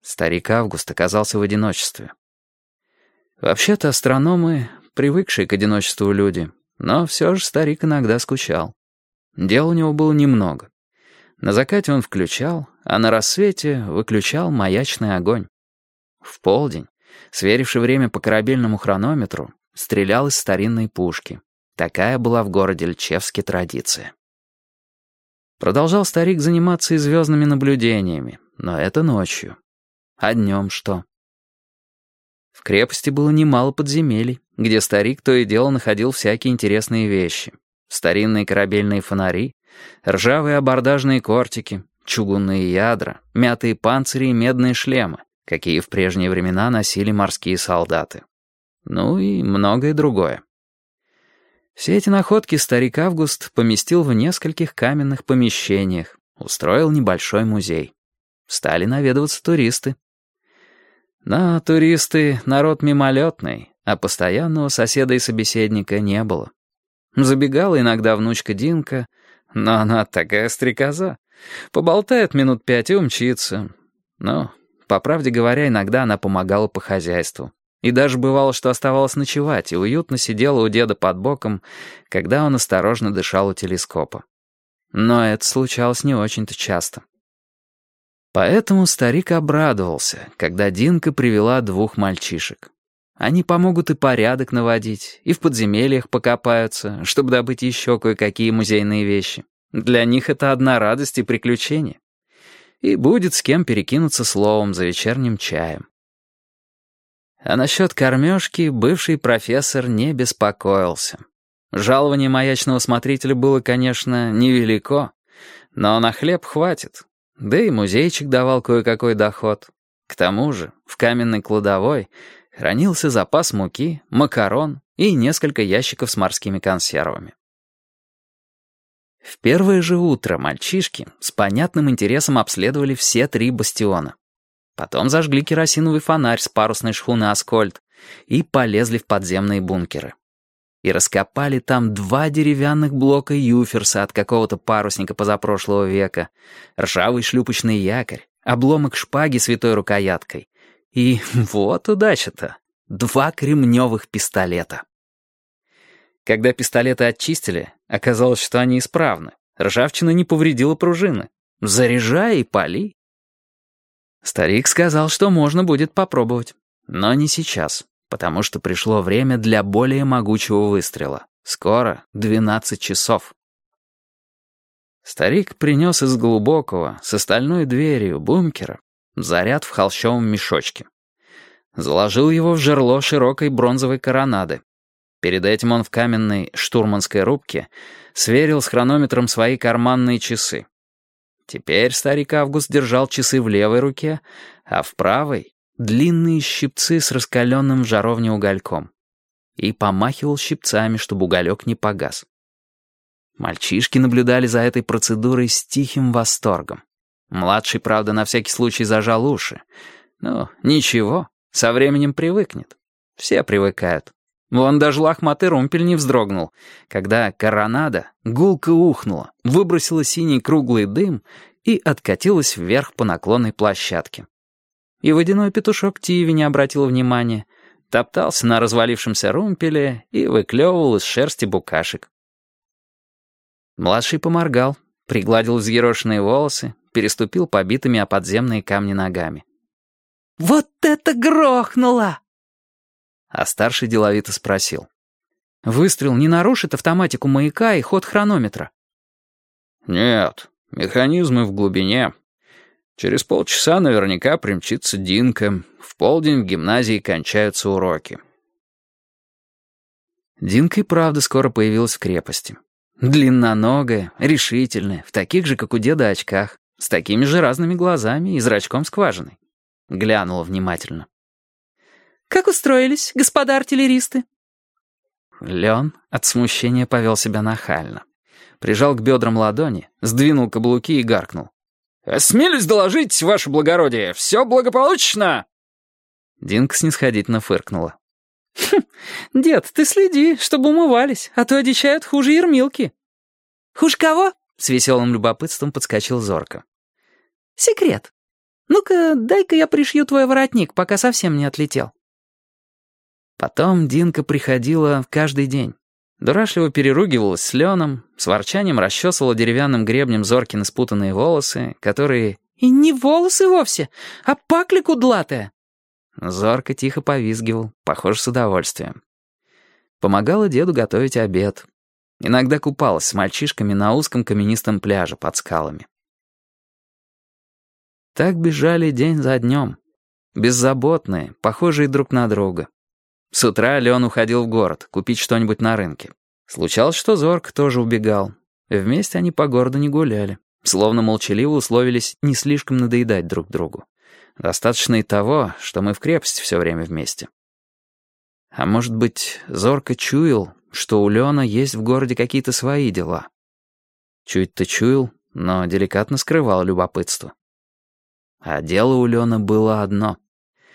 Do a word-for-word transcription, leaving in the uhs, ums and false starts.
Старик Август оказался в одиночестве. Вообще-то астрономы — привыкшие к одиночеству люди, но все же старик иногда скучал. Дел у него было немного. На закате он включал, а на рассвете выключал маячный огонь. В полдень, сверивши время по корабельному хронометру, стрелял из старинной пушки. Такая была в городе Льчевске традиция. Продолжал старик заниматься и звездными наблюдениями, но это ночью. А днем что? В крепости было немало подземелий, где старик то и дело находил всякие интересные вещи. Старинные корабельные фонари, ржавые абордажные кортики, чугунные ядра, мятые панцири и медные шлемы, какие в прежние времена носили морские солдаты. Ну и многое другое. Все эти находки старик Август поместил в нескольких каменных помещениях, устроил небольшой музей. Стали наведываться туристы. Но туристы — народ мимолетный, а постоянного соседа и собеседника не было. Забегала иногда внучка Динка, но она такая стрекоза. Поболтает минут пять и умчится. Но, по правде говоря, иногда она помогала по хозяйству. И даже бывало, что оставалась ночевать и уютно сидела у деда под боком, когда он осторожно дышал у телескопа. Но это случалось не очень-то часто. Поэтому старик обрадовался, когда Динка привела двух мальчишек. Они помогут и порядок наводить, и в подземельях покопаются, чтобы добыть еще кое-какие музейные вещи. Для них это одна радость и приключение. И будет с кем перекинуться словом за вечерним чаем. А насчет кормежки бывший профессор не беспокоился. Жалование маячного смотрителя было, конечно, невелико, но на хлеб хватит. Да и музейчик давал кое-какой доход. К тому же в каменной кладовой хранился запас муки, макарон и несколько ящиков с морскими консервами. В первое же утро мальчишки с понятным интересом обследовали все три бастиона. Потом зажгли керосиновый фонарь с парусной шхуны «Аскольд» и полезли в подземные бункеры. И раскопали там два деревянных блока юферса от какого-то парусника позапрошлого века, ржавый шлюпочный якорь, обломок шпаги с витой рукояткой. И вот удача-то, два кремневых пистолета. Когда пистолеты очистили, оказалось, что они исправны. Ржавчина не повредила пружины. Заряжай и пали. Старик сказал, что можно будет попробовать. Но не сейчас, потому что пришло время для более могучего выстрела. Скоро двенадцать часов. Старик принес из глубокого, с стальной дверью бункера, заряд в холщовом мешочке. Заложил его в жерло широкой бронзовой коронады. Перед этим он в каменной штурманской рубке сверил с хронометром свои карманные часы. Теперь старик Август держал часы в левой руке, а в правой — длинные щипцы с раскаленным в жаровне угольком. И помахивал щипцами, чтобы уголек не погас. Мальчишки наблюдали за этой процедурой с тихим восторгом. Младший, правда, на всякий случай зажал уши. Ну, ничего, со временем привыкнет. Все привыкают. Вон даже лохматый румпель не вздрогнул, когда коронада гулко ухнула, выбросила синий круглый дым и откатилась вверх по наклонной площадке. И водяной петушок Тиви не обратил внимания, топтался на развалившемся румпеле и выклевывал из шерсти букашек. Младший поморгал, пригладил взъерошенные волосы, переступил побитыми о подземные камни ногами. «Вот это грохнуло!» А старший деловито спросил. «Выстрел не нарушит автоматику маяка и ход хронометра?» «Нет, механизмы в глубине. Через полчаса наверняка примчится Динка. В полдень в гимназии кончаются уроки». Динка и правда скоро появилась в крепости. Длинноногая, решительная, в таких же, как у деда, очках, с такими же разными глазами и зрачком-скважиной. Глянула внимательно. «Как устроились, господа артиллеристы?» Лен от смущения повел себя нахально. Прижал к бедрам ладони, сдвинул каблуки и гаркнул. «Осмелюсь доложить, ваше благородие, все благополучно!» Динка снисходительно фыркнула. «Хм, дед, ты следи, чтобы умывались, а то одичают хуже Ермилки». «Хуже кого?» — с веселым любопытством подскочил Зорко. «Секрет». Ну-ка, дай-ка я пришью твой воротник, пока совсем не отлетел». Потом Динка приходила каждый день. Дурашливо переругивалась с Леном, с ворчанием расчесывала деревянным гребнем Зоркины спутанные волосы, которые... «И не волосы вовсе, а пакля кудлатая». Зорко тихо повизгивал, похоже, с удовольствием. Помогала деду готовить обед. Иногда купалась с мальчишками на узком каменистом пляже под скалами. Так бежали день за днем. Беззаботные, похожие друг на друга. С утра Леон уходил в город, купить что-нибудь на рынке. Случалось, что Зорко тоже убегал. Вместе они по городу не гуляли. Словно молчаливо условились не слишком надоедать друг другу. Достаточно и того, что мы в крепости все время вместе. А может быть, Зорко чуял, что у Леона есть в городе какие-то свои дела. Чуть-то чуял, но деликатно скрывал любопытство. А дело у Леона было одно.